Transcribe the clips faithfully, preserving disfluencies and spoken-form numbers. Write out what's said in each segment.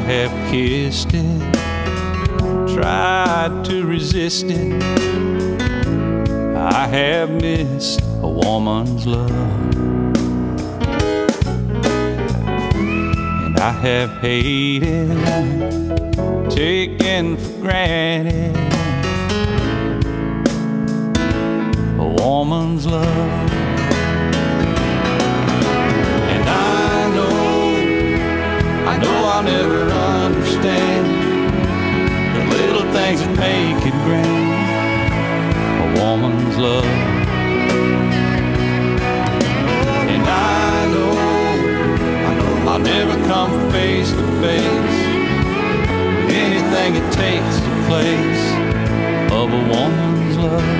have kissed it, tried to resist it. I have missed a woman's love, and I have hated, taken for granted a woman's love. And I know, I know I'll never understand the little things that make it grand, a woman's love. And I know, I know I'll never come face to face with anything that takes the place of a woman's love.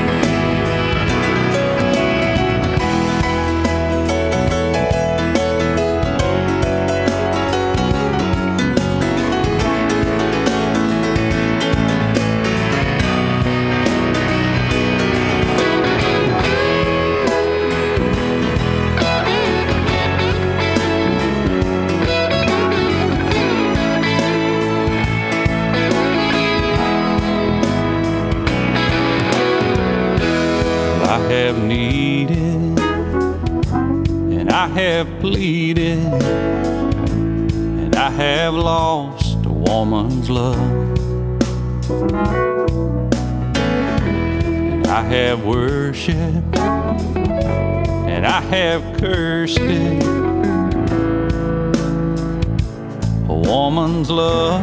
I have needed, and I have pleaded, and I have lost a woman's love. And I have worshipped, and I have cursed it, a woman's love.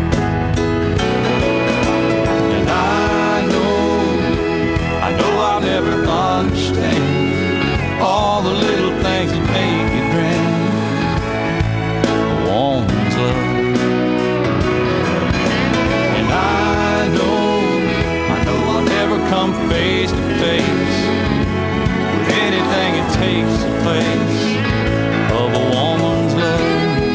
And I know, I know I'll never understand all the little things that make it grand, a woman's love. And I know, I know I'll never come face to face with anything that takes the place of a woman's love.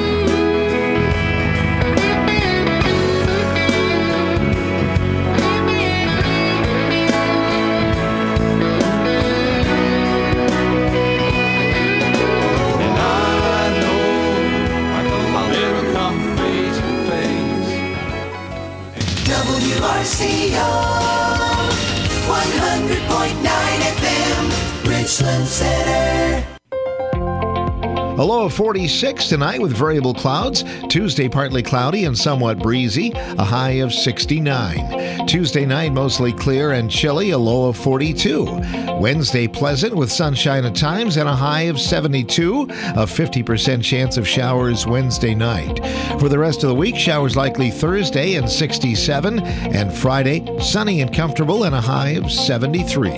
W R C O one hundred point nine F M, Richland Center. A low of forty-six tonight with variable clouds. Tuesday partly cloudy and somewhat breezy, a high of sixty-nine. Tuesday night mostly clear and chilly, a low of forty-two. Wednesday pleasant with sunshine at times and a high of seventy-two. A fifty percent chance of showers Wednesday night. For the rest of the week, showers likely Thursday and sixty-seven, and Friday sunny and comfortable and a high of seventy-three.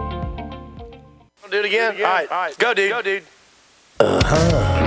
Do it again? All right, all right. Go, dude. Go, dude. Uh-huh.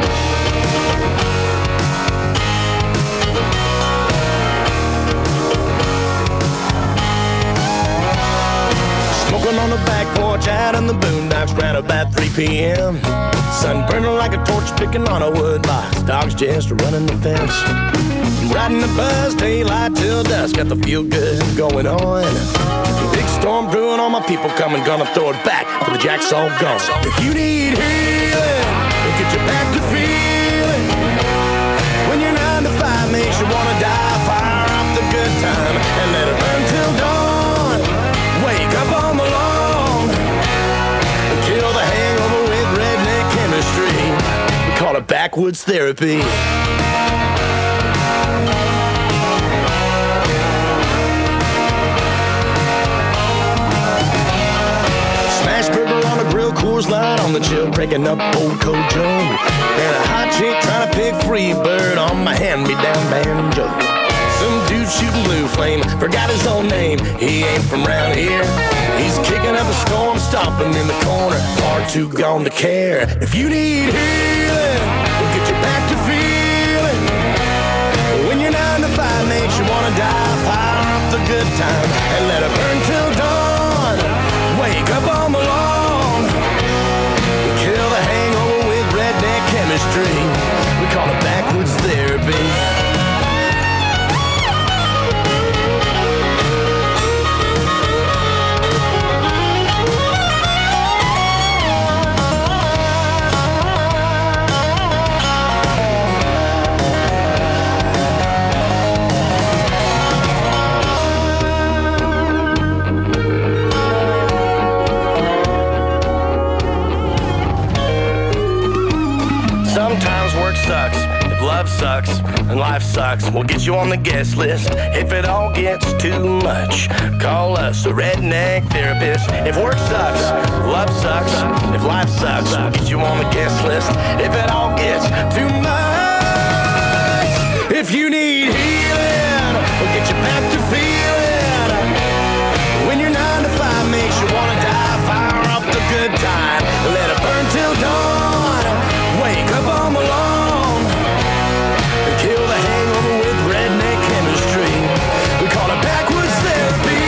Smoking on the back porch out in the boondocks round about three p.m. Sun burning like a torch, picking on a wood box. Dogs just running the fence. Riding the buzz, daylight till dusk. Got the feel good going on. Big storm brewing, all my people coming. Gonna throw it back till the jack's all gone. If you need healing, get you back to feeling. When your nine to five makes you wanna die, fire up the good time and let it burn till dawn. Wake up on the lawn, kill the hangover with redneck chemistry. We call it backwoods therapy. Coors Light on the chill, breaking up old Kojo. And a hot chick trying to pick free bird on my hand-me-down banjo. Some dude shooting blue flame, forgot his own name. He ain't from round here. He's kicking up a storm, stomping in the corner. Far too gone to care. If you need healing, we'll get you back to feeling. When your nine to five makes you wanna die, fire up the good time and let it burn till dawn. Wake up on the lawn. Kill the hangover with redneck chemistry. We call it backwoods therapy. sucks and life sucks, we'll get you on the guest list. If it all gets too much, call us a redneck therapist. If work sucks, love sucks, if life sucks, we'll get you on the guest list. If it all gets too much, if you need healing, we'll get you back to feeling. When your nine to five makes you wanna die, fire up the good time, let it burn till dawn. Wake up on the lawn, kill the hangover with redneck chemistry. We call it backwoods therapy.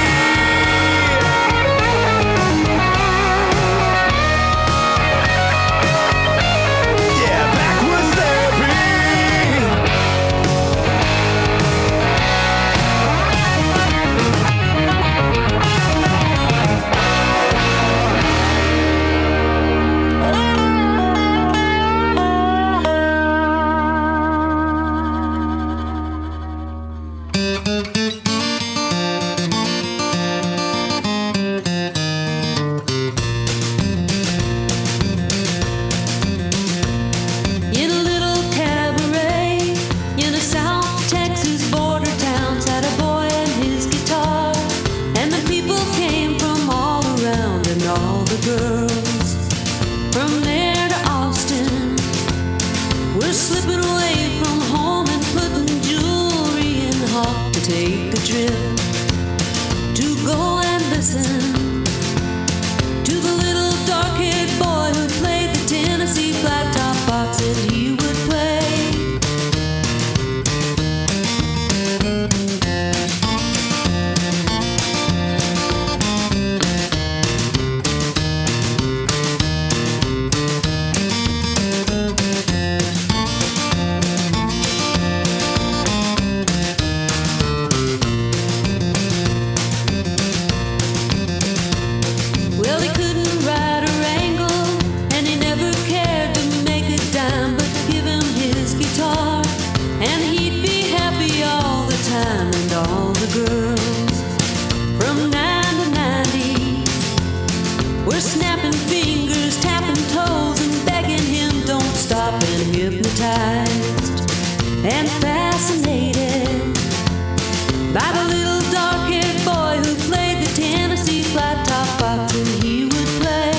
Yeah, backwoods therapy. In a little cabaret in a South Texas border town sat a boy and his guitar, and the people came from all around and all the girls from there to Austin were slipping away from home and putting jewelry in the hawk to take a trip to go and listen to the little dark-haired boy who played the Tennessee flat top box that he would play. Well, he couldn't ride a wrangle, and he never cared to make a dime, but give him his guitar, and he'd be happy all the time. And all the girls from nine to ninety were snapping fingers, tapping toes, and begging him don't stop, and hypnotized and fascinated by the little dark-haired boy who played the Tennessee flat top box and he would play.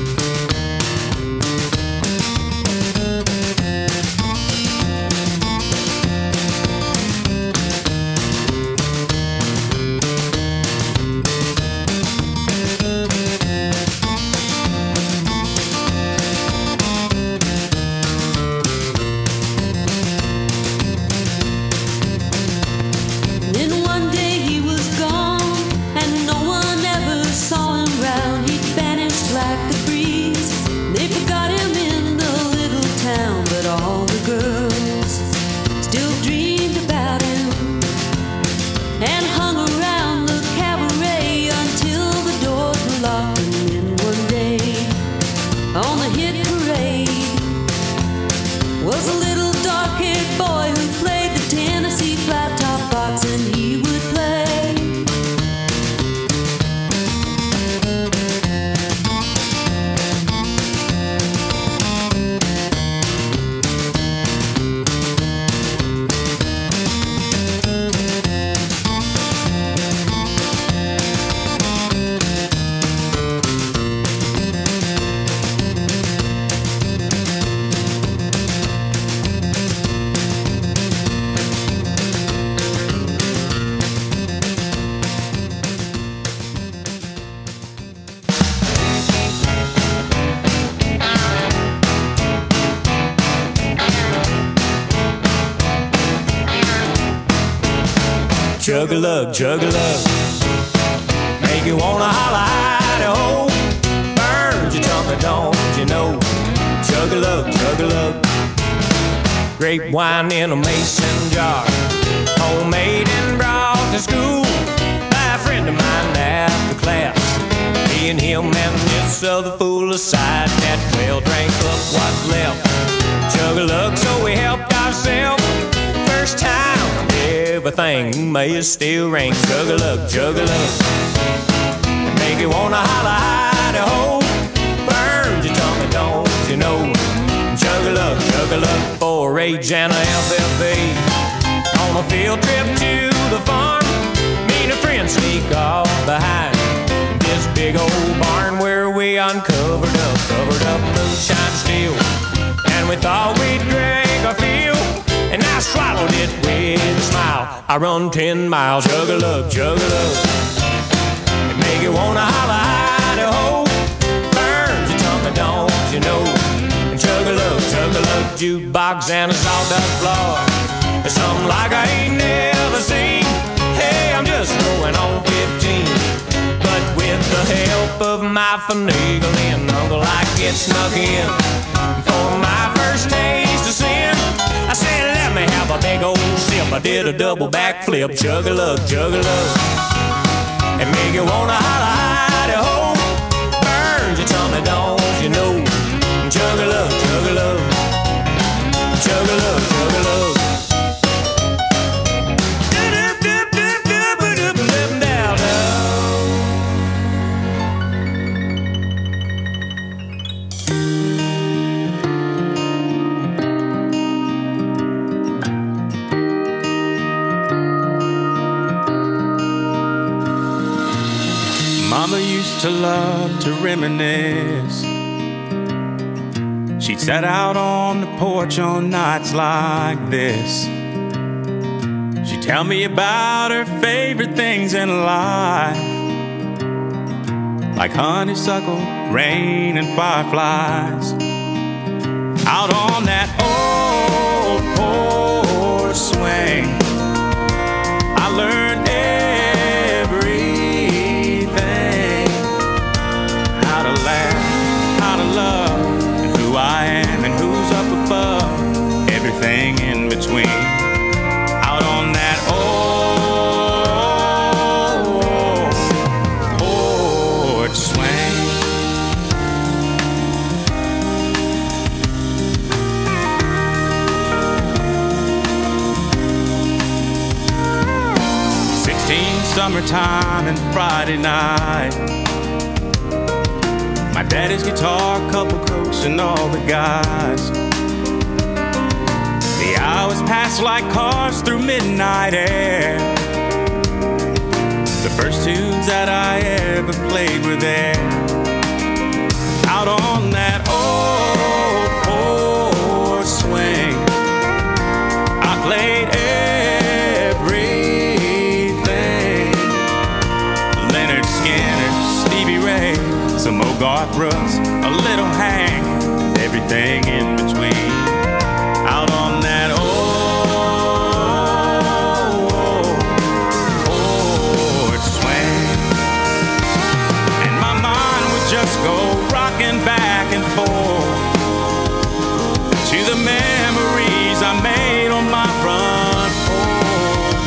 Then one day he was gone, and no one ever saw him round. He vanished like a breeze. They forgot him in the little town, but all the girls still dreamed about him and hung around the cabaret until the doors were locked. And then one day on the hit parade was a little dark-haired boy who played the Tennessee flat top box and he would play. Chug-a-lug, chug-a-lug, make you wanna holla Idaho. Burns your tummy, don't you know? Chug-a-lug, chug-a-lug, grape wine in a mason jar, homemade and brought to school by a friend of mine after class. Me and him and this other fool aside that well drank up what's left. Chug-a-lug, so we helped ourselves. First time everything may still ring. Chug-a-lug, chug-a-lug, make you wanna holla Idaho. Burns your tummy, don't you know? Chug-a-lug, chug-a-lug, four a rage and a F F A. On a field trip to the farm, me and a friend sneak off behind this big old barn where we uncovered up, covered up moonshine still. And we thought we'd drink our fill, and I swallowed it with a smile. I run ten miles, jug-a-lug, jug-a-lug. It make you wanna holla, Idaho. Burns your tongue, don't you know? And chug-a-lug, chug-a-lug, jukebox and a sawdust floor. It's something like I ain't never seen. Hey, I'm just going on fifteen. But with the help of my finagling uncle, I get snuck in. For my first taste of sin, I said, let me have a big old sip. I did a double backflip, chug-a-lug, chug-a-lug. And make you wanna holla, Idaho. Burns your tummy, don't you know? Chug-a-lug, chug-a-lug, chug-a-lug, chug-a-lug. Mama used to love to reminisce. She'd sat out on the porch on nights like this. She'd tell me about her favorite things in life, like honeysuckle, rain, and fireflies. Out on that old porch swing, I learned everything. How to laugh, how to love, and who I am and who's up above, everything in between. Out on that old porch swing. Sixteen summertime and Friday night, my daddy's guitar, couple crooks, and all the guys. The hours pass like cars through midnight air. The first tunes that I ever played were there. Out on that old porch swing, I played everything. Leonard Skinner, Stevie Ray, some old Garth Brooks, a little Hank, everything in between. Out on that old porch swing, and my mind would just go rocking back and forth to the memories I made on my front porch.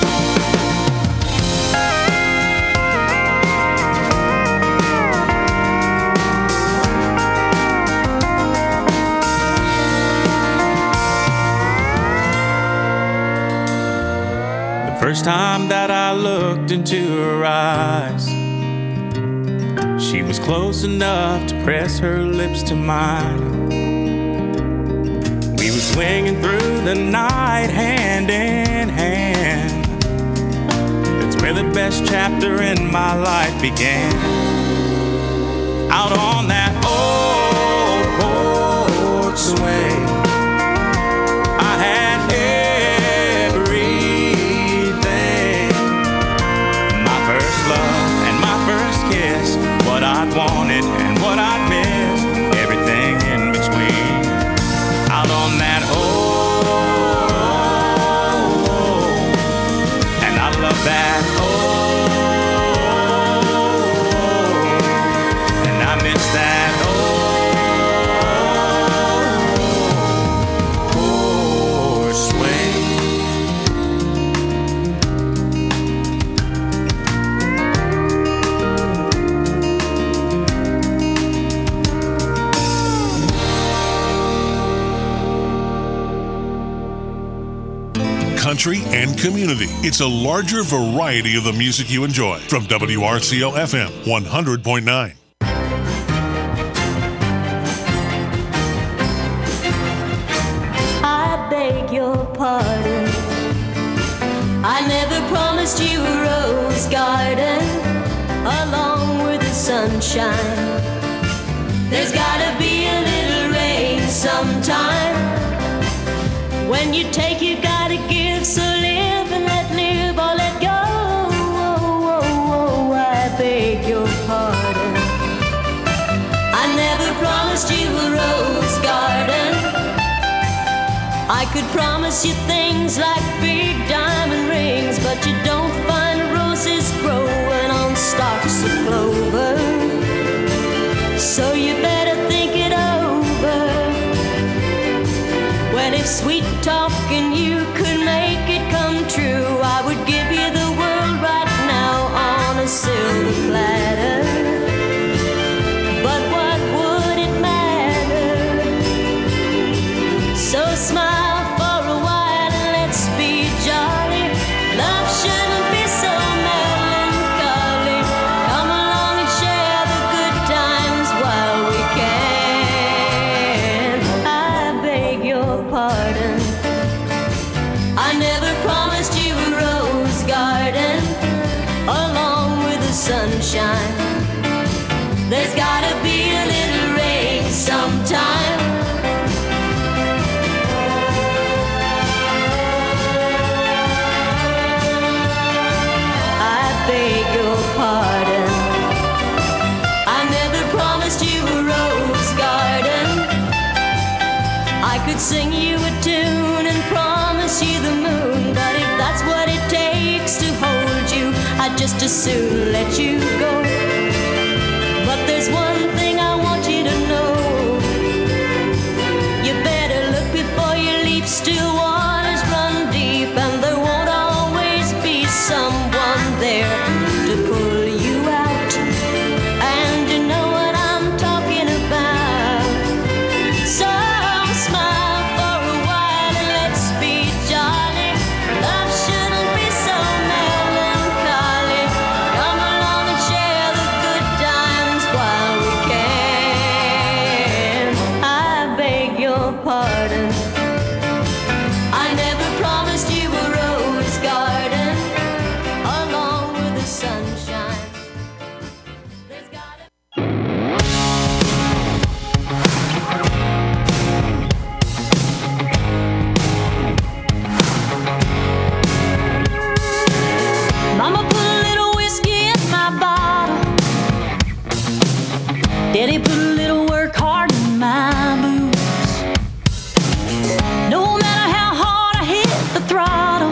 First time that I looked into her eyes, she was close enough to press her lips to mine. We were swinging through the night hand in hand. That's where the best chapter in my life began. Out on that old porch swing, I had what I'd wanted and what I'd missed, everything in between. Out on that old, and I love that old, and I miss that old porch swing. Country and community. It's a larger variety of the music you enjoy. From W R C O F M one hundred point nine. I beg your promised you a rose garden along with the sunshine. There's gotta be a little rain sometime. When you take, you gotta give, so live and let live or let go. Oh, oh, oh, I beg your pardon. I never promised you a rose garden. I could promise you things like big diamond rings, but you don't find roses growing on stalks of clover. So you better think it over. Well, if sweet talking you could make it come true, I would give you the world right now on a silver platter. But what would it matter? So smile for a while and let's be jolly. Love shouldn't be so melancholy. Come along and share the good times while we can. I beg your pardon. I never promised you a rose garden along with the sunshine. There's gotta be a little rain sometime. I beg your pardon. I never promised you a rose garden. I could sing you a tune and promise you the moon, but if that's what it takes to hold you, I'd just as soon let you go. But there's one thing I want you to know. You better look before you leap. Still waters run deep, and there won't always be someone there to pull you out. And you know what I'm talking about. So smile for a while and let's be jolly. Love shouldn't be so melancholy. Come along and share the good times while we can. I beg your pardon. I never promised you a rose garden along with the sunshine. There's gotta Mama put a little whiskey in my bottle. Daddy put a little work hard in my boots. No matter how hard I hit the throttle,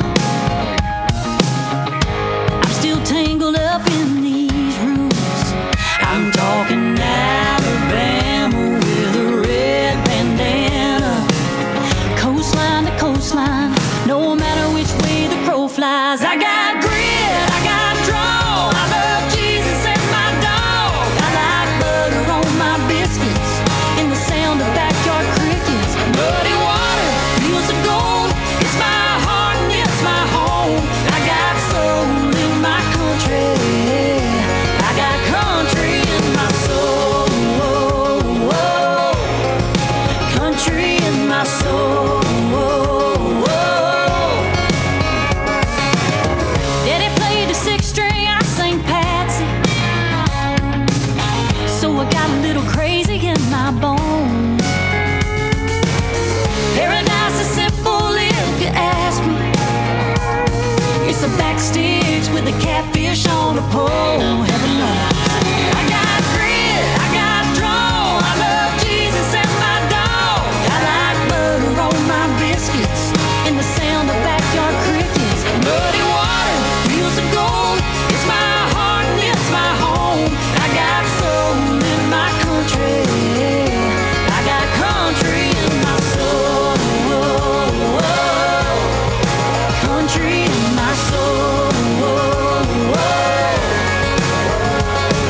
I'm still tangled up in these roots. I'm talking Alabama with a red bandana, coastline to coastline, no matter which way the crow flies. I got grit, I got draw, I love Jesus and my dog. I like butter on my biscuits and the sound of backyard crickets. Muddy water feels the gold. It's my heart and it's my home. I got soul in my country. I got country in my soul. Country in my soul. Daddy played the sixth string, I sang Patsy. So I got a little crazy in my bones. Paradise is simple if you ask me. It's a backstage with a catfish on a pole. Heaven knows. I got grit, I got draw. I love Jesus and my dog. I like butter on my biscuits and the sound of backyard crickets. Muddy water feels the gold. It's my heart and it's my home. I got soul in my country. I got country in my soul. Country in my soul.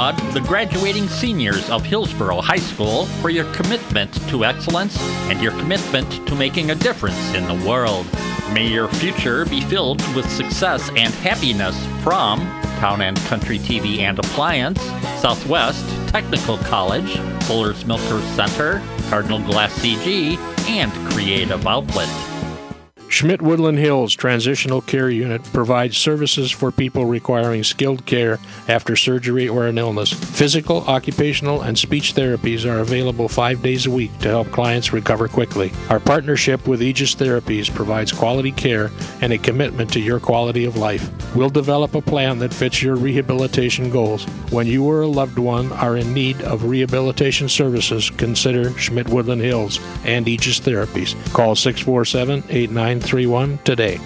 applaud the graduating seniors of Hillsborough High School for your commitment to excellence and your commitment to making a difference in the world. May your future be filled with success and happiness from Town and Country T V and Appliance, Southwest Technical College, Fuller's Milker Center, Cardinal Glass C G, and Creative Outlet. Schmidt Woodland Hills Transitional Care Unit provides services for people requiring skilled care after surgery or an illness. Physical, occupational, and speech therapies are available five days a week to help clients recover quickly. Our partnership with Aegis Therapies provides quality care and a commitment to your quality of life. We'll develop a plan that fits your rehabilitation goals. When you or a loved one are in need of rehabilitation services, consider Schmidt Woodland Hills and Aegis Therapies. Call six four seven, eight nine three one today.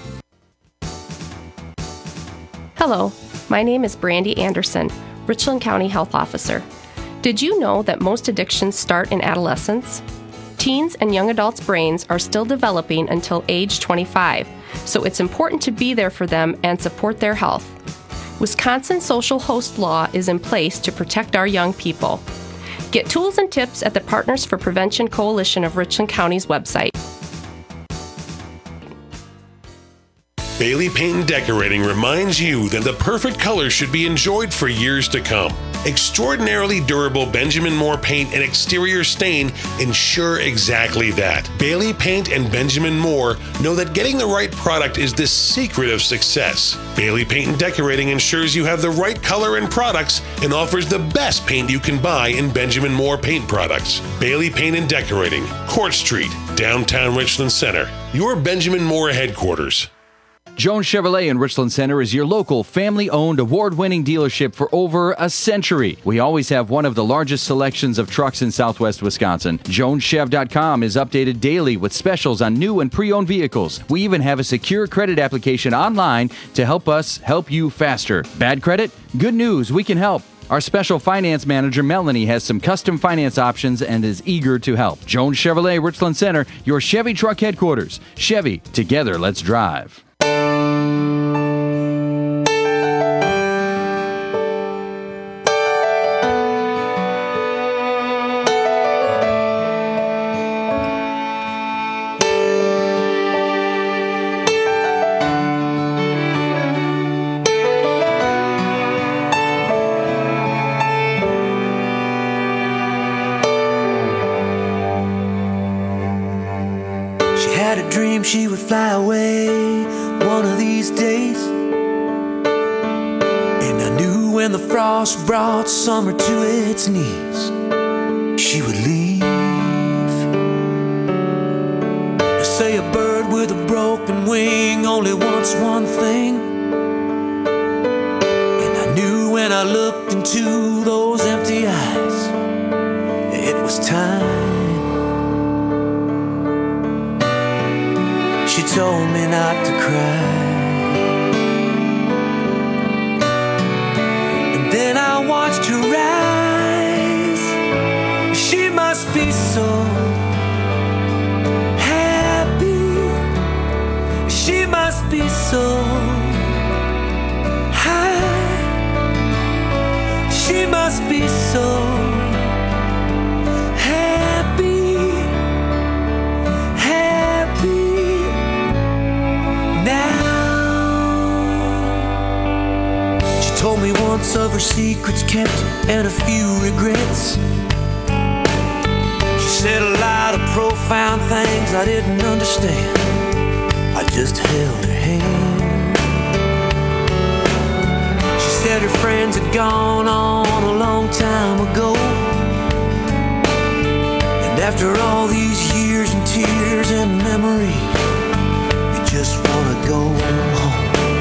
Hello, my name is Brandy Anderson, Richland County Health Officer. Did you know that most addictions start in adolescence? Teens and young adults' brains are still developing until age twenty-five, so it's important to be there for them and support their health. Wisconsin social host law is in place to protect our young people. Get tools and tips at the Partners for Prevention Coalition of Richland County's website. Bailey Paint and Decorating reminds you that the perfect color should be enjoyed for years to come. Extraordinarily durable Benjamin Moore paint and exterior stain ensure exactly that. Bailey Paint and Benjamin Moore know that getting the right product is the secret of success. Bailey Paint and Decorating ensures you have the right color and products and offers the best paint you can buy in Benjamin Moore paint products. Bailey Paint and Decorating, Court Street, downtown Richland Center. Your Benjamin Moore headquarters. Jones Chevrolet in Richland Center is your local family-owned, award-winning dealership for over a century. We always have one of the largest selections of trucks in southwest Wisconsin. Jones Chev dot com is updated daily with specials on new and pre-owned vehicles. We even have a secure credit application online to help us help you faster. Bad credit? Good news, we can help. Our special finance manager, Melanie, has some custom finance options and is eager to help. Jones Chevrolet, Richland Center, your Chevy truck headquarters. Chevy, together, let's drive. She would fly away one of these days, and I knew when the frost brought summer to its knees, she would leave. They say a bird with a broken wing only wants one thing, and I knew when I looked into those empty eyes, it was time. She told me not to cry, and then I watched her rise. She must be so happy, she must be so high, she must be so told me once of her secrets kept and a few regrets. She said a lot of profound things I didn't understand. I just held her hand. She said her friends had gone on a long time ago, and after all these years and tears and memories, you just wanna go home.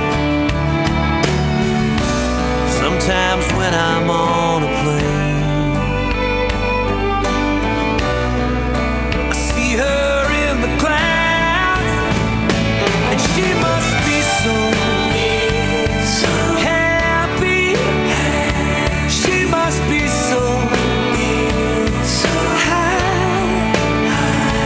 Sometimes when I'm on a plane, I see her in the clouds, and she must be so, so happy. She must be so, so high.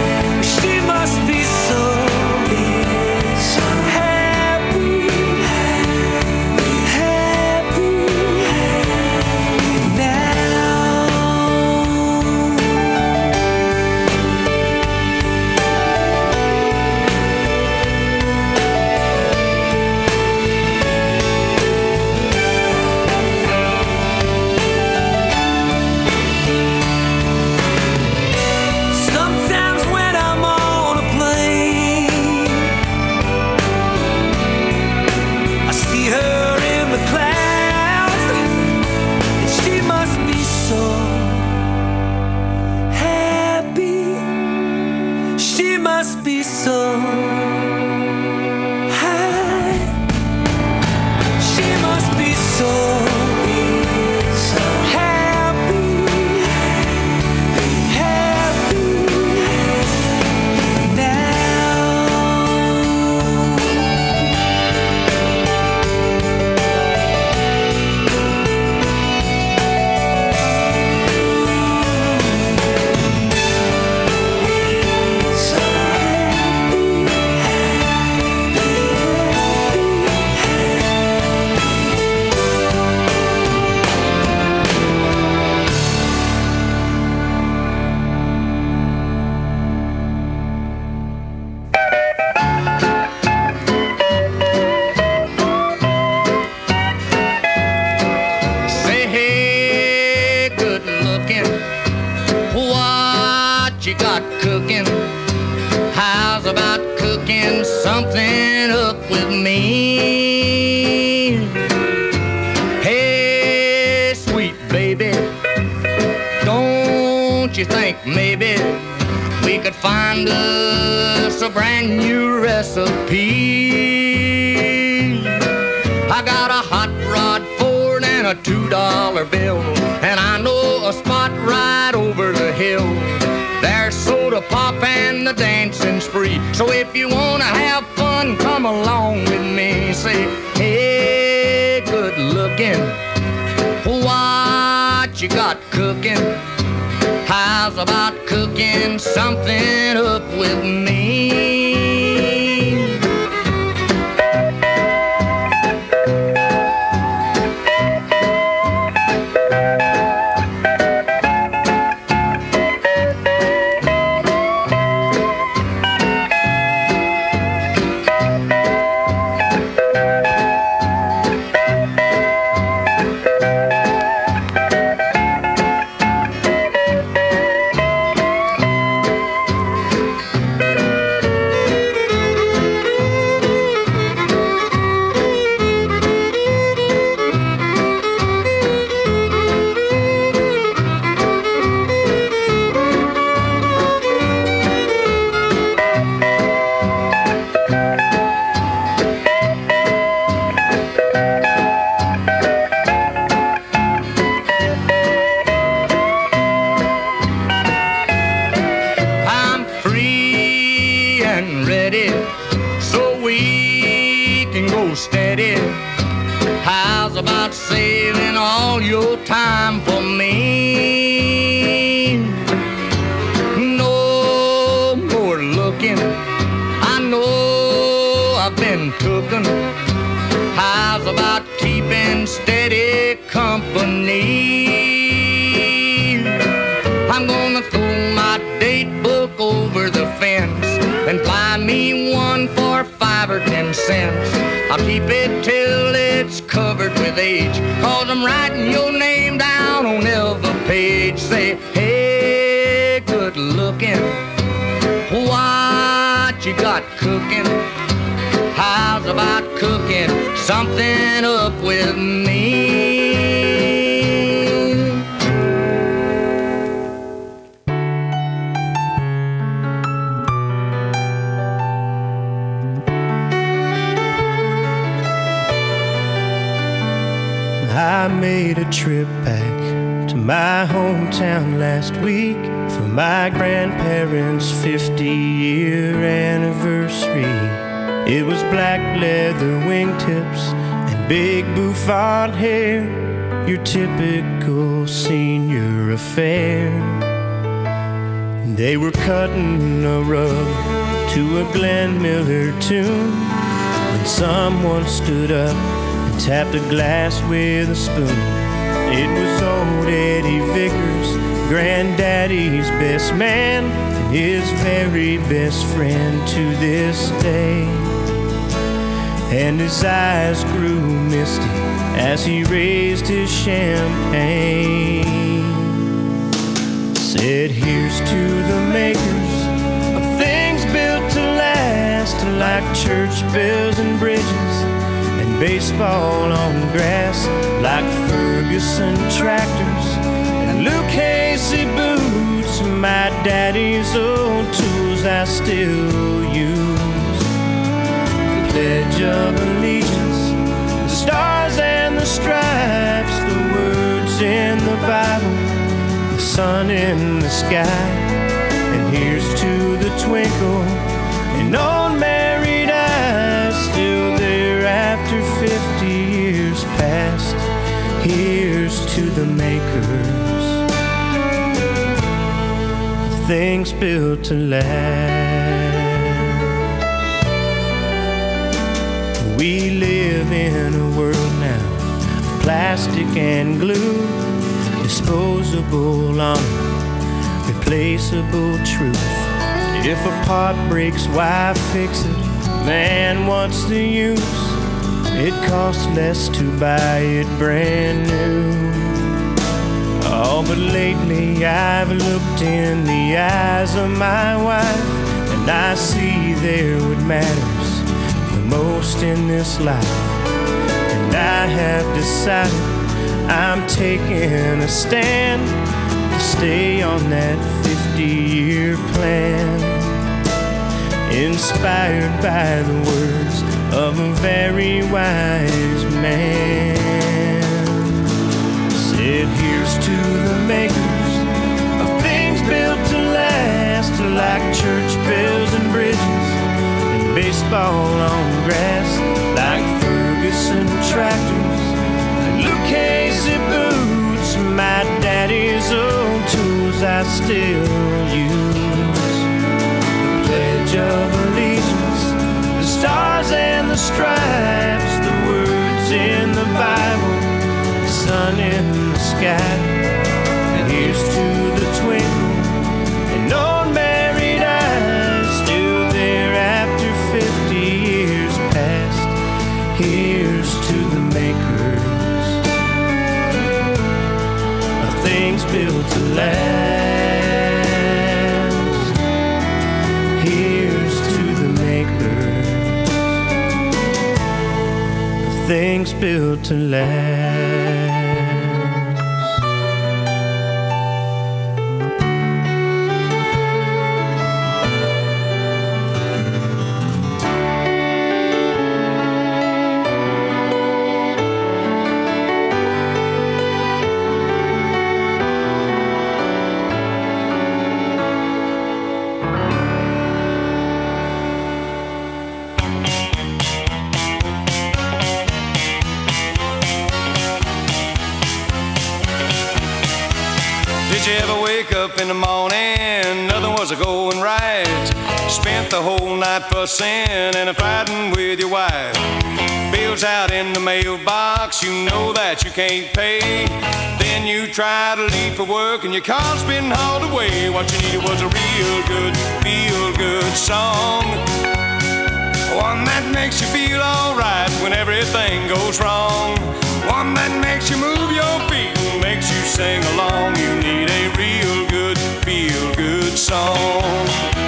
must be so high. She must be so happy, happy Say, hey, good looking, what you got cooking? How's about cooking something up with me? Hey, sweet baby, don't you think maybe we could find us a brand new recipe? I got a hot rod Ford and a two dollar bill, and I know a spot right over the hill. There's soda pop and the dancing spree. So if you wanna have fun, come along with me. Say, hey, good looking, what you got cooking? How's about cooking something up with me? I'm free and ready, so we can go steady. How's about saving all your time for me? No more looking, I know I've been tooken. How's about keeping steady company? I'm gonna throw my date book over the fence and buy me one for five or ten cents. I'll keep it till it's covered with age, cause I'm writing your name down on every page. Say, hey, good looking, what you got cooking? How's about cooking something up with me? I made a trip back to my hometown last week for my grandparents' fifty-year anniversary. It was black leather wingtips and big bouffant hair, your typical senior affair. They were cutting a rug to a Glenn Miller tune when someone stood up and tapped a glass with a spoon. It was old Eddie Vickers, Granddaddy's best man, and his very best friend to this day. And his eyes grew misty as he raised his champagne. Said, here's to the makers of things built to last, like church bells and bridges and baseball on grass, like Ferguson tractors and Lucchese boots, my daddy's old tools tools I still use. The Pledge of Allegiance, the stars and the stripes, the words in the Bible, the sun in the sky. And here's to the twinkle in old married eyes, still there after fifty years past. Here's to the makers of things built to last. We live in a world now of plastic and glue, disposable honor, replaceable truth. If a pot breaks, why fix it? Man, what's the use? It costs less to buy it brand new. Oh, but lately I've looked in the eyes of my wife, and I see there what matters the most in this life. And I have decided I'm taking a stand to stay on that fifty-year plan, inspired by the words of a very wise man. Said, here's to the makers of things built to last, like church bells and bridges and baseball on grass, like Ferguson tractors and Lucchese boots, my daddy's old tools I still use. The Pledge of Allegiance, the stars and the stripes, the words in the Bible, the sun in the sky. And here's to the twinkle in old married eyes, still there after fifty years past. Here's to the makers of things built to last. Here's to the makers of things built to last. Up in the morning, nothing was a going right. Spent the whole night fussing and fighting with your wife. Bills out in the mailbox, you know that you can't pay. Then you try to leave for work and your car's been hauled away. What you needed was a real good, feel good song, one that makes you feel alright when everything goes wrong, one that makes you move your feet and makes you sing along. You need a real good, feel good song.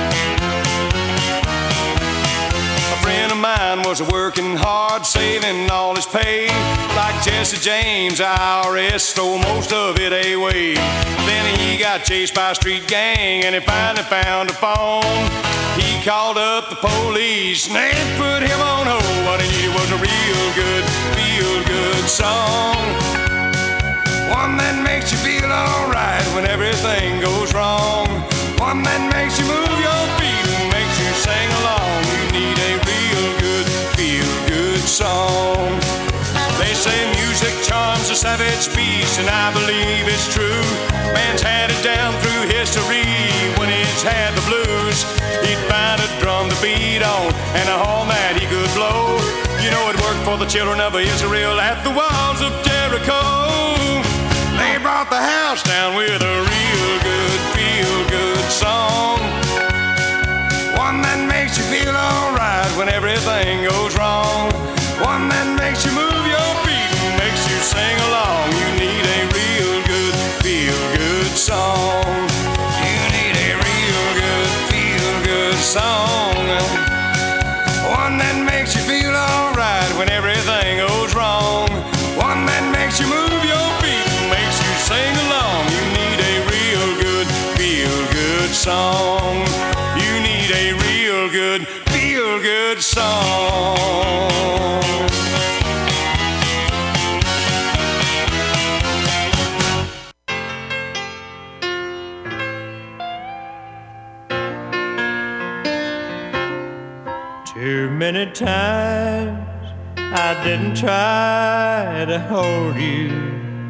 A friend of mine was working hard, saving all his pay. Like Jesse James, I R S stole most of it away. Then he got chased by a street gang and he finally found a phone. He called up the police and they put him on hold. What he needed was a real good, feel good song, one that makes you feel alright when everything goes wrong, one that makes you move your feet and makes you sing along. You need a real good, feel good song. They say music charms a savage beast, and I believe it's true. Man's had it down through history. When he's had the blues, he'd find a drum to beat on and a horn that he could blow. You know it worked for the children of Israel at the walls of Jericho. They brought the house down with a real good, feel good song, one that makes you feel alright when everything goes wrong, one that makes you move your feet and makes you sing along. You need a real good, feel good song. You need a real good, feel good song, one that makes you feel alright when everything goes wrong, one that makes you move your feet and makes you sing along. You need a real good, feel good song. You need a real good, feel good song. Too many times I didn't try to hold you.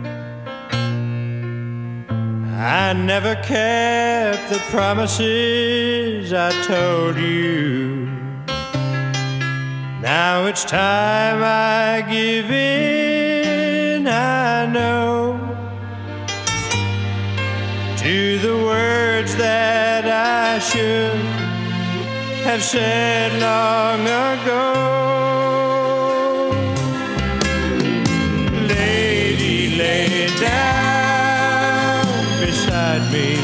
I never kept the promises I told you. Now it's time I give in, I know, to the words that I should have said long ago. Lady, lay down beside me,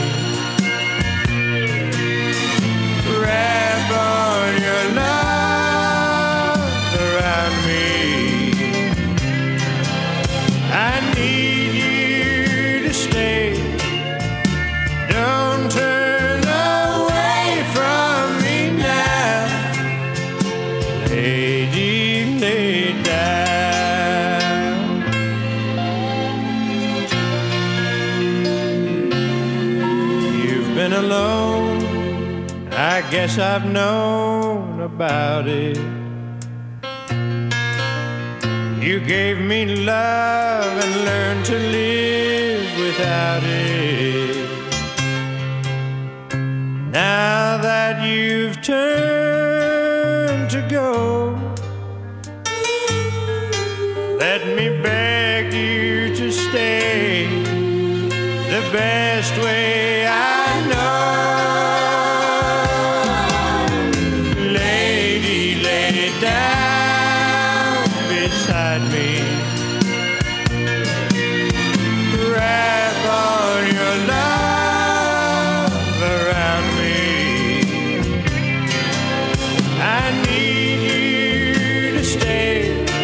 wrap on your love around me. I need you to stay. Don't turn away from me now. Lady, lay down. You've been alone, I guess I've known about it. You gave me love and learned to live without it. Now that you've turned to go, let me beg you to stay the best way I know. Lady, lay down beside me, wrap on your love around me. I need you to stay.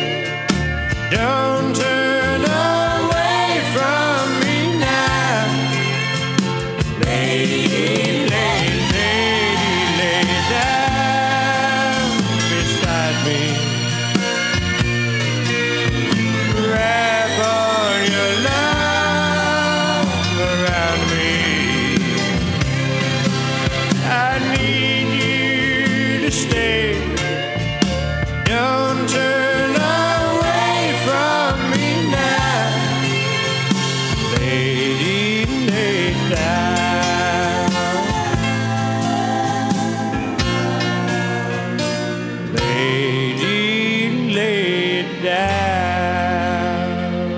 Don't turn away from me now. Lady, lay, lady, lay down beside me, wrap on your love around me. I need you to stay. Don't turn away from me now. Lady, lay down. Lady, lay down.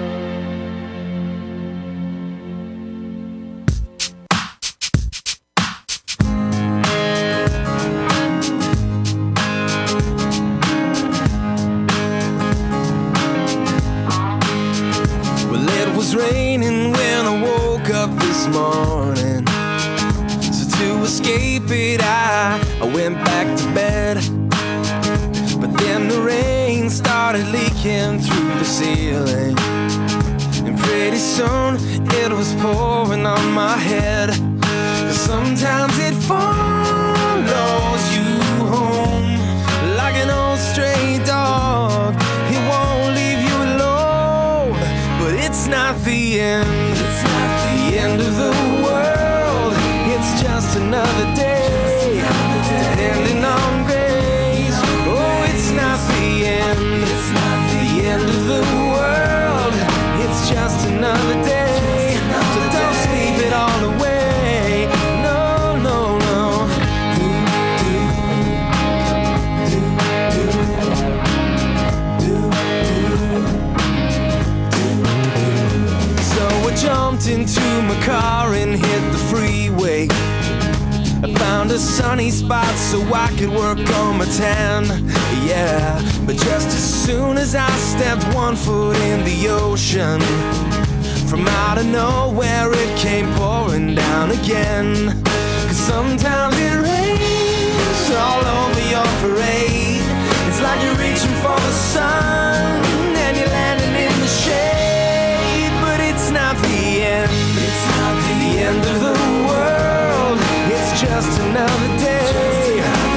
Well, it was raining when I woke up this morning. So to escape it, I, I went back to bed. But then the rain started leaking through the ceiling. And pretty soon it was pouring on my head. 'Cause sometimes it follows you home like an old stray dog. It won't leave you alone. But it's not the end. It's not the end of the world. It's just another day. Ending on grace. Oh, it's not the end. It's not the end of the world. It's just another day. So don't sleep it all away. No, no, no. So I jumped into my car and hit the freeway. I found a sunny spot so I could work on my tan. Yeah, but just as soon as I stepped one foot in the ocean, from out of nowhere it came pouring down again. 'Cause sometimes it rains all over your parade. It's like you're reaching for the sun and you're landing in the shade. But it's not the end. It's not the end of the world. It's just another day.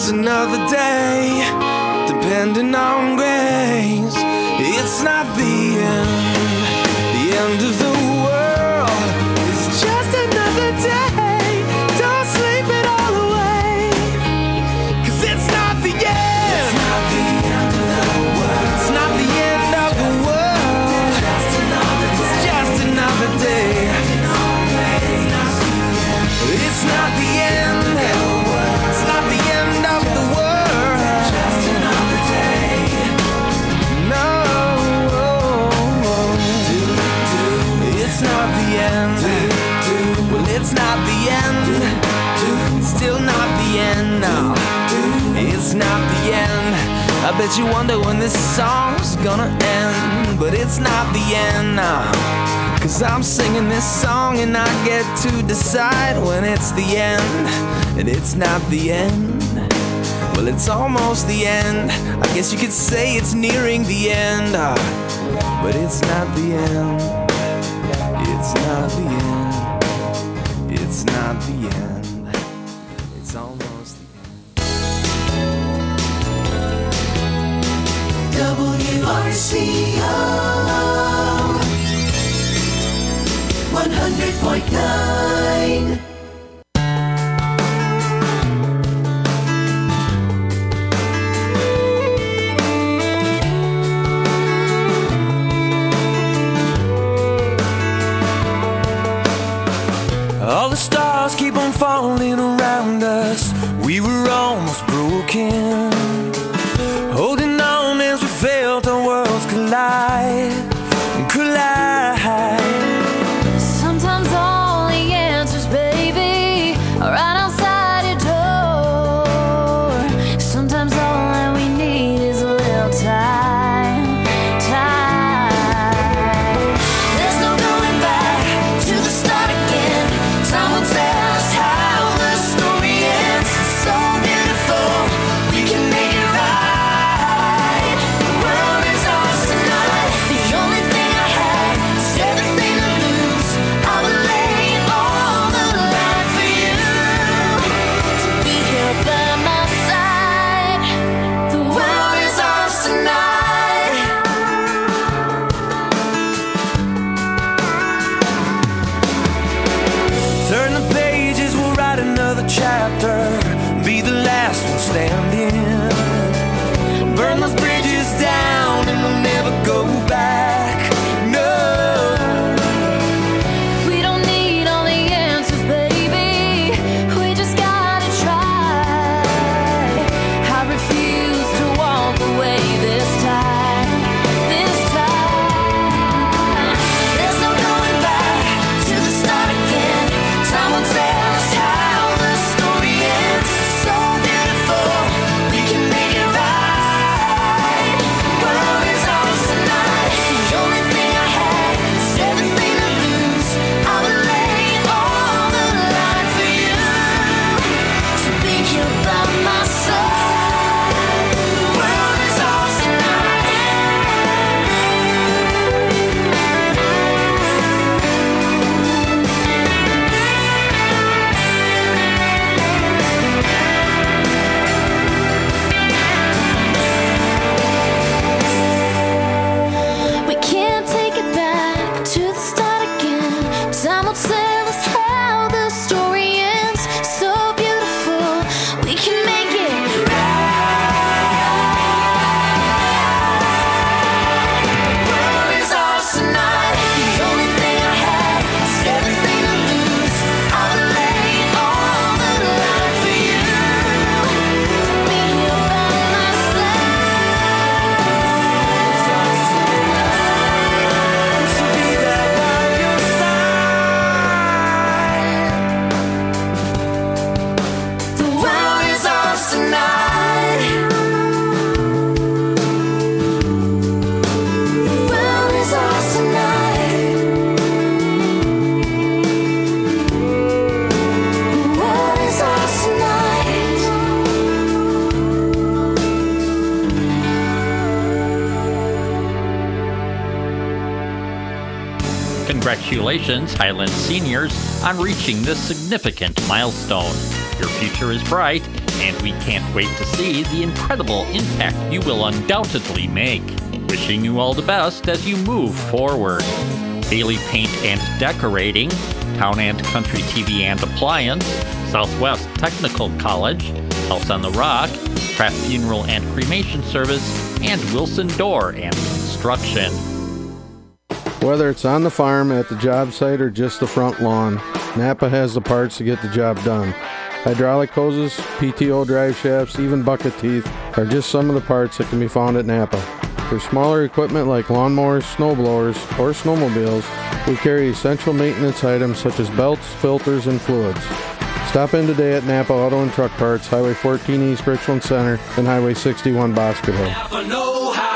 just another day, depending on grace. It's not the end, the end of the world. It's just another day. Don't sleep it all away, 'cause it's not the end. It's not the end of the world. It's not the end of the world. Just another day. It's just another day. It's not the end. It's not the end of the world. Just another day. No, it's not the end. Well, it's not the end. It's still not the end. No, it's not the end. I bet you wonder when this song's gonna end, but it's not the end. No. 'Cause I'm singing this song and I get to decide when it's the end. And it's not the end. Well, it's almost the end. I guess you could say it's nearing the end. uh, But it's not the end. It's not the end. It's not the end. It's almost the end. W R C O one hundred point nine. All the stars keep on falling around us. We were almost broken, holding on as we felt our worlds collide, collide. Sometimes all the answers, baby, are right outside your door. Sometimes all that we need is a little time, time. There's no going back to the start again. Time will tell us how the story ends. It's so beautiful, we can make it right. The world is ours tonight. The only thing I have is everything to lose. I would lay it all on the line for you to be here by my side. The world is ours tonight. Turn the pages, we'll write another chapter. Be the last one standing. Burn those bridges down and we'll never go back. No. We don't need all the answers, baby. We just gotta try. I refuse to walk away this time. This time. There's no going back to the start again. Time will tell us how the story ends. So beautiful, we can make it right. World is ours tonight. The only thing I have is everything to lose. I would lay it all on the line for you to be here by my side. The world is ours tonight. We can't take it back to the start again. Time will tell us how the story ends. So beautiful, we can make it right. The world is ours tonight. The only thing I have is everything to lose. I would lay it all on the line for you to be here by my side. To be there by your side. The world is ours tonight. The world is ours tonight. The world is ours tonight. Congratulations, Highland seniors, on reaching this significant milestone. Your future is bright, and we can't wait to see the incredible impact you will undoubtedly make. Wishing you all the best as you move forward. Bailey Paint and Decorating, Town and Country T V and Appliance, Southwest Technical College, House on the Rock, Craft Funeral and Cremation Service, and Wilson Door and Construction. Whether it's on the farm, at the job site, or just the front lawn, Napa has the parts to get the job done. Hydraulic hoses, P T O drive shafts, even bucket teeth are just some of the parts that can be found at Napa. For smaller equipment like lawnmowers, snowblowers, or snowmobiles, we carry essential maintenance items such as belts, filters, and fluids. Stop in today at Napa Auto and Truck Parts, Highway fourteen East Richland Center, and Highway sixty-one Bosqueville. Napa know-how.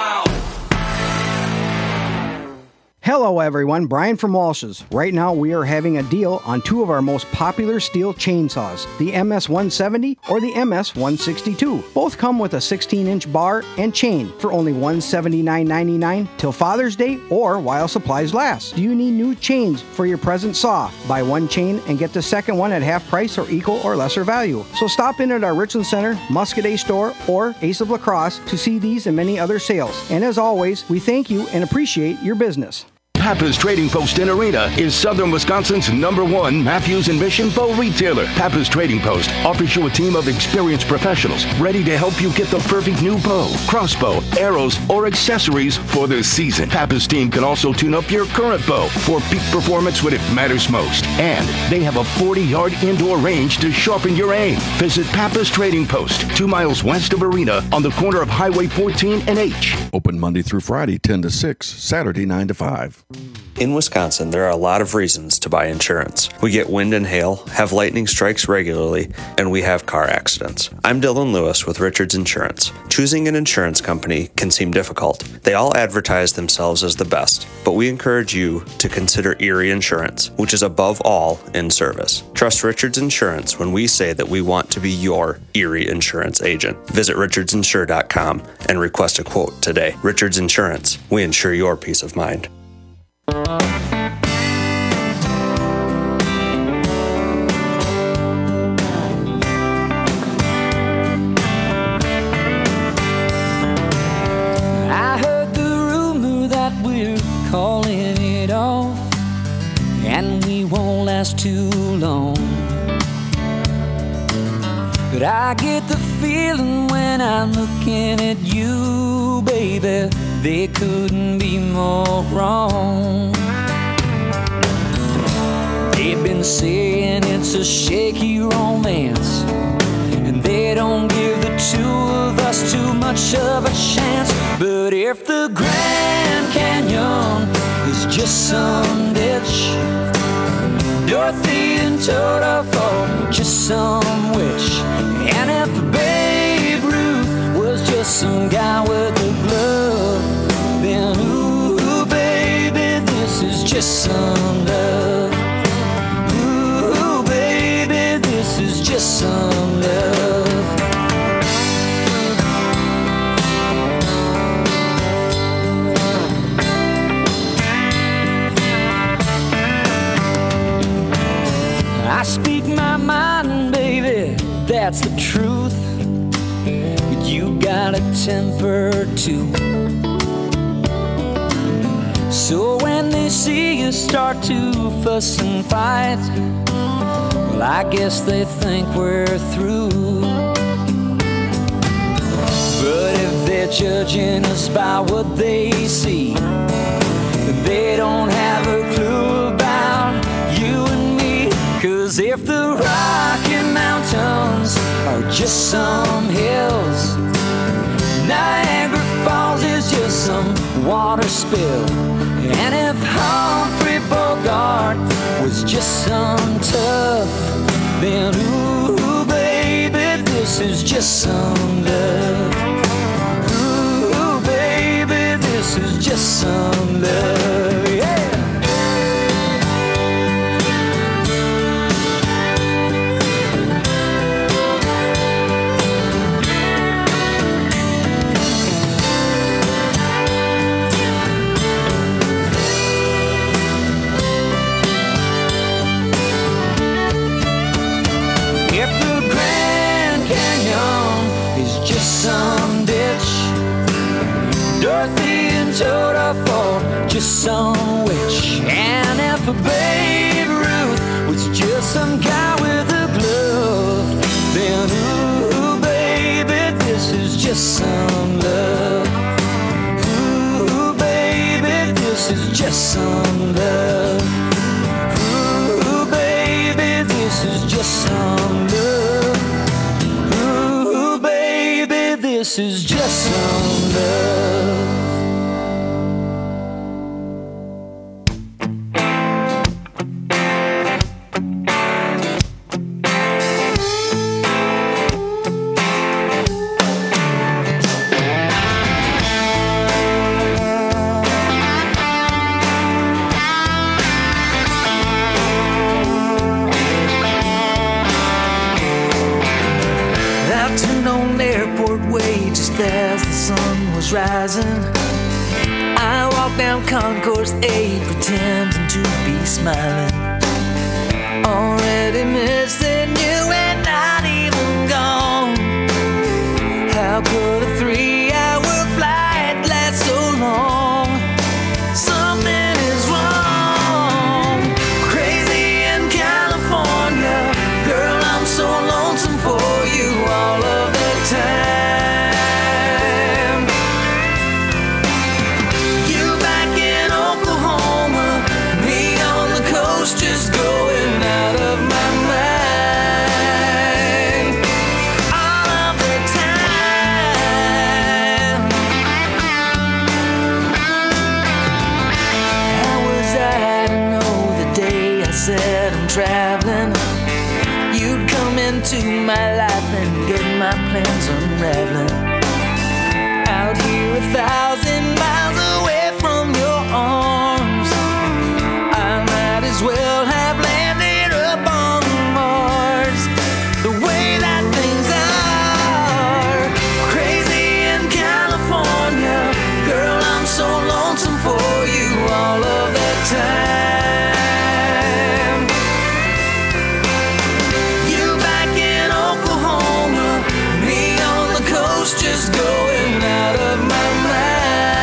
Hello everyone, Brian from Walsh's. Right now we are having a deal on two of our most popular steel chainsaws, the M S one seventy or the M S one sixty-two. Both come with a sixteen inch bar and chain for only one hundred seventy-nine ninety-nine till Father's Day or while supplies last. Do you need new chains for your present saw? Buy one chain and get the second one at half price or equal or lesser value. So stop in at our Richland Center, Muscadet store, or Ace of La Crosse to see these and many other sales. And as always, we thank you and appreciate your business. Pappas Trading Post in Arena is Southern Wisconsin's number one Matthews and Mission bow retailer. Pappas Trading Post offers you a team of experienced professionals ready to help you get the perfect new bow, crossbow, arrows, or accessories for the season. Pappas team can also tune up your current bow for peak performance when it matters most. And they have a forty yard indoor range to sharpen your aim. Visit Pappas Trading Post, two miles west of Arena on the corner of Highway fourteen and H. Open Monday through Friday, ten to six, Saturday, nine to five. In Wisconsin, there are a lot of reasons to buy insurance. We get wind and hail, have lightning strikes regularly, and we have car accidents. I'm Dylan Lewis with Richards Insurance. Choosing an insurance company can seem difficult. They all advertise themselves as the best, but we encourage you to consider Erie Insurance, which is above all in service. Trust Richards Insurance when we say that we want to be your Erie Insurance agent. Visit richards insure dot com and request a quote today. Richards Insurance, we insure your peace of mind. I heard the rumor that we're calling it off, and we won't last too long. But I get the feeling when I'm looking at you, baby, they couldn't be more wrong. They've been saying it's a shaky romance, and they don't give the two of us too much of a chance. But if the Grand Canyon is just some ditch, Dorothy and Toto are just some witch, and if Babe Ruth was just some guy with a glove, then ooh, baby, this is just some love. Ooh, baby, this is just some love. I speak my mind, baby, that's the truth. But you got a temper too. So when they see you start to fuss and fight, well, I guess they think we're through. But if they're judging us by what they see, then they don't have a clue about you and me. 'Cause if the Rocky Mountains are just some hills, Niagara Falls is just some water spill, and if Humphrey Bogart was just some tough, then ooh, baby, this is just some love. Ooh, baby, this is just some love, yeah. If the some witch. And if a Babe Ruth was just some guy with a glove, then ooh, baby, this is just some love. Ooh, baby, this is just some love. Ooh, baby, this is just some love. Ooh, baby, this is just some love. As the sun was rising, I walked down Concourse eight, pretending to be smiling. Already missing you and not even gone. How could a three-hour flight last so long? Something is wrong. Crazy in California, girl, I'm so lonesome for you all of the time. Just going out of my mind all of the time. How was I to know the day I said I'm traveling, you'd come into my life and get my plans unraveling? Out here a thousand miles away from your arms, I might as well have landed up on Mars. The way that things are, crazy in California, girl, I'm so lonesome for you all of the time. You back in Oklahoma, me on the coast, just going out of my mind.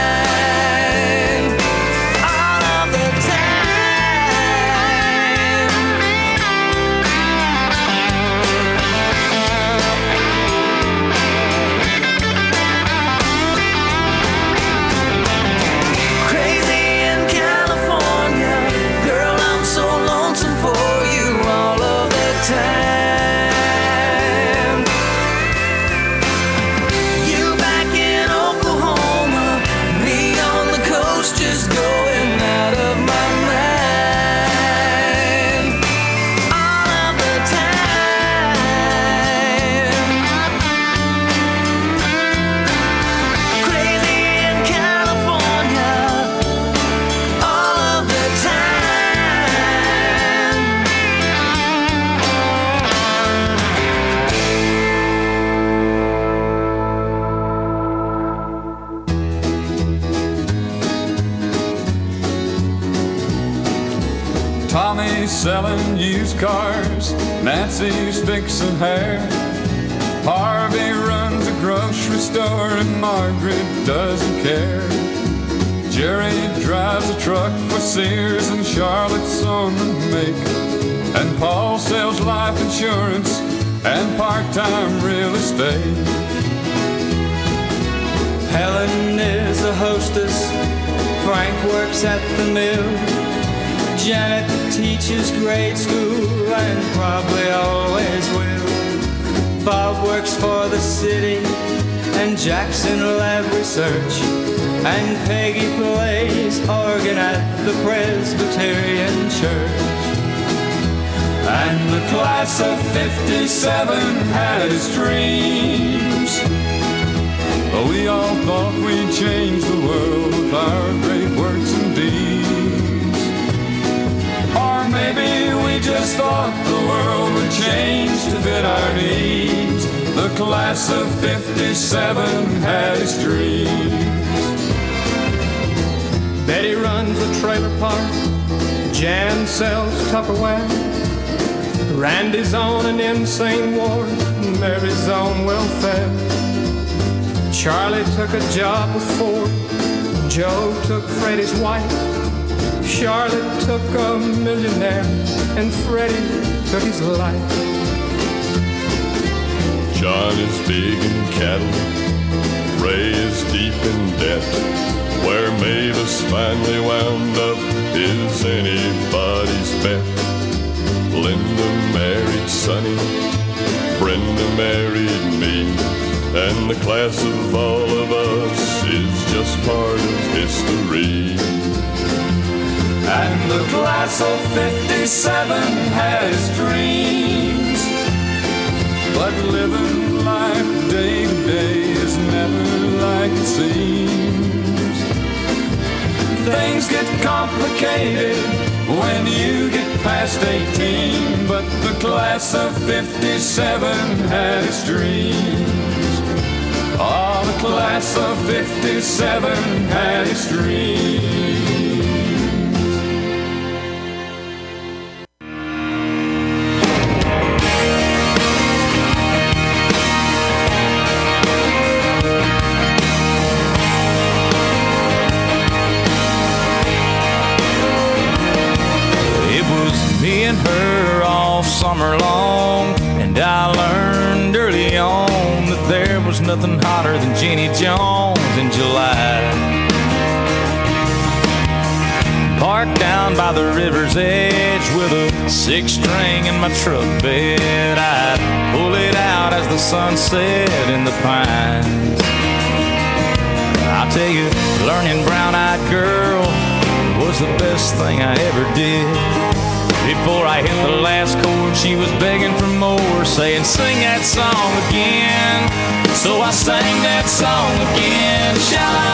Tommy's selling used cars, Nancy's fixing hair, Harvey runs a grocery store and Margaret doesn't care. Jerry drives a truck for Sears and Charlotte's on the make, and Paul sells life insurance and part-time real estate. Helen is a hostess, Frank works at the mill, Janet teaches grade school and probably always will. Bob works for the city and Jackson lab research, and Peggy plays organ at the Presbyterian Church. And the class of fifty-seven had its dreams, but we all thought we'd change the world with our great works and deeds. Or maybe we just thought the world would change to fit our needs. The class of fifty-seven had its dreams. Betty runs a trailer park, Jan sells Tupperware, Randy's on an insane ward, Mary's on welfare. Charlie took a job with Ford, Joe took Freddie's wife, Charlotte took a millionaire, and Freddie took his life. John is big in cattle, Ray is deep in debt. Where Mavis finally wound up is anybody's bet. Linda married Sonny, Brenda married me, and the class of all of us is just part of history. And the class of fifty-seven has dreams, but living life day to day is never like it seems. Things get complicated when you get past eighteen, but the class of fifty-seven had its dreams. Oh, the class of fifty-seven had its dreams. Me and her all summer long, and I learned early on that there was nothing hotter than Jenny Jones in July. Parked down by the river's edge with a six string in my truck bed, I'd pull it out as the sun set in the pines. I'll tell you, learning Brown-Eyed Girl was the best thing I ever did. Before I hit the last chord, she was begging for more, saying, sing that song again. So I sang that song again. Shout out.